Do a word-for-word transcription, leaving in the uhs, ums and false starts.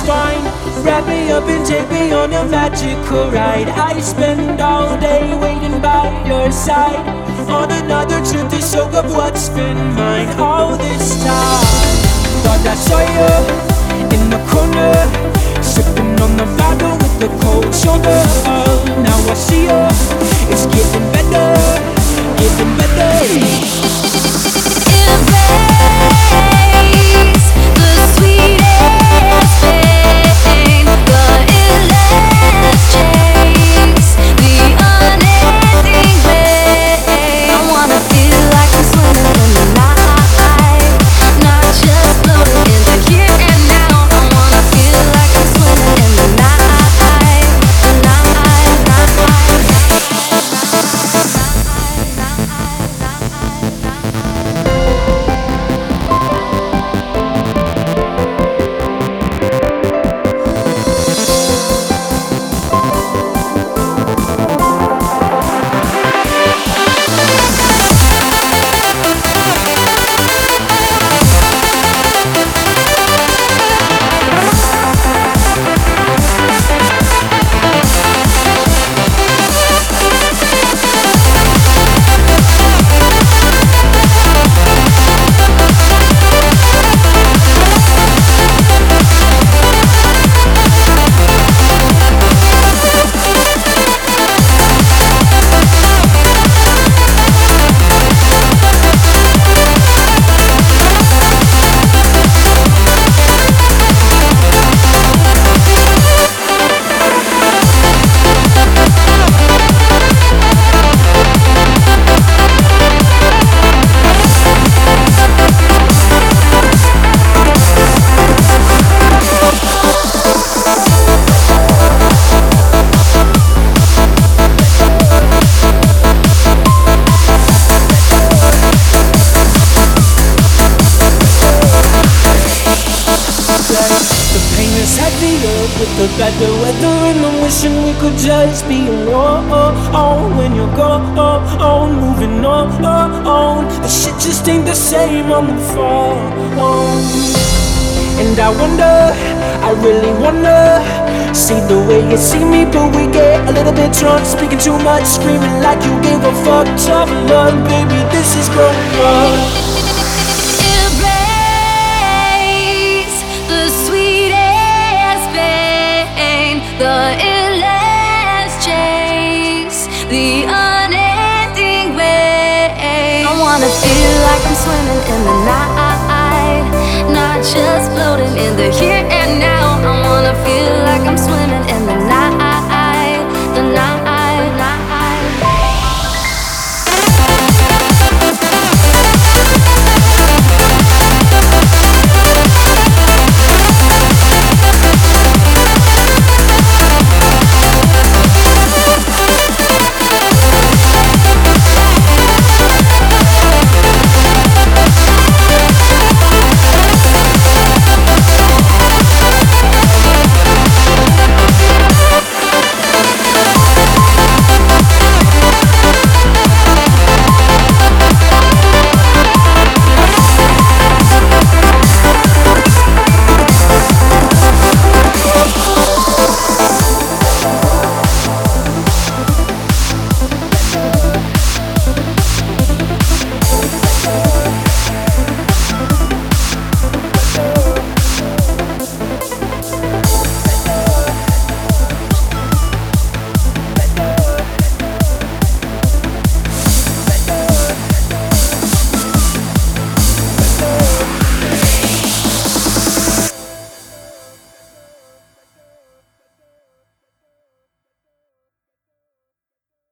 spine. Wrap me up and take me on a magical ride. I spend all day waiting by your side, on another trip to soak up what's been mine all this time. Thought I saw you in the corner, sipping on the bottle with the cold shoulder. Now I see you, it's getting better, getting better. Embrace the sweetest pain, the endless chase, the unending way. I wanna feel like I'm swimming in the night, not just floating in the here and now. I wanna feel like I'm swimming in the night, the night, night, With the better weather, and I'm wishing we could just be alone. When you're gone, moving on, the shit just ain't the same on the phone. And I wonder, I really wonder, see the way you see me, but we get a little bit drunk, speaking too much, screaming like you gave a fuck. Tough love, baby, this is growing up. The endless chase, the unending way. I wanna feel like I'm swimming in the night, not just floating in the here and now. I wanna feel like I'm swimming